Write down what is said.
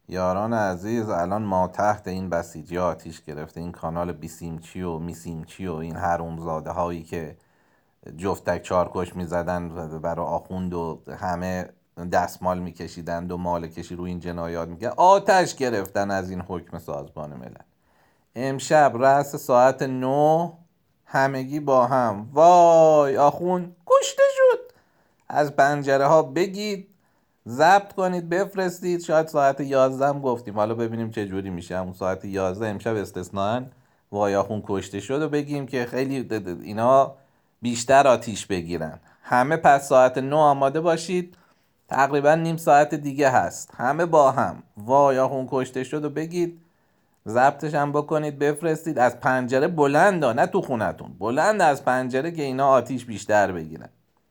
یاران عزیز، الان ما تحت این بسیجی آتیش گرفته، این کانال بیسیمچی و میسیمچی و این حرومزاده هایی که جفتک چارکش میزدن برای آخوند و همه دستمال میکشیدند و مال کشی رو این جنایات میگه، آتش گرفتن از این حکم سازمان ملل. امشب رأس ساعت 9 همگی با هم، وای آخوند کشته شد، از پنجره ها بگید، ضبط کنید بفرستید. شاید ساعت 11 هم گفتیم، حالا ببینیم چه جوری میشه. همون ساعت 11 امشب استثنااً وای آخوند کشته شد و بگیم که خیلی اینا بیشتر آتیش بگیرن. همه پس ساعت 9 آماده باشید، تقریبا نیم ساعت دیگه هست. همه با هم وای آخوند کشته شد و بگید، ضبطش هم بکنید بفرستید. از پنجره بلند ها، نه تو خونتون، بلند از پنجره که اینا آتیش بیشتر بگیرن.